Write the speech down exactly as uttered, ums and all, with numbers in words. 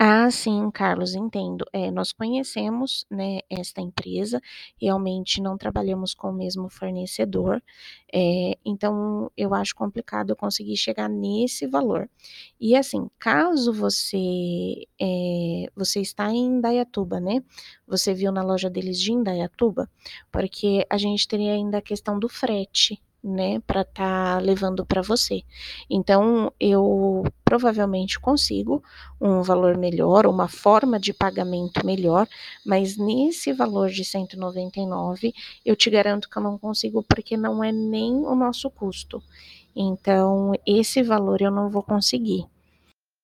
Ah, sim, Carlos, entendo. É, nós conhecemos, né, esta empresa, realmente não trabalhamos com o mesmo fornecedor, eh, então eu acho complicado eu conseguir chegar nesse valor. E assim, caso você, eh, você está em Indaiatuba, né? Você viu na loja deles de Indaiatuba? Porque a gente teria ainda a questão do frete, né, para estar levando para você. Então, eu provavelmente consigo um valor melhor, uma forma de pagamento melhor, mas nesse valor de cento e noventa e nove, eu te garanto que eu não consigo, porque não é nem o nosso custo. Então, esse valor eu não vou conseguir.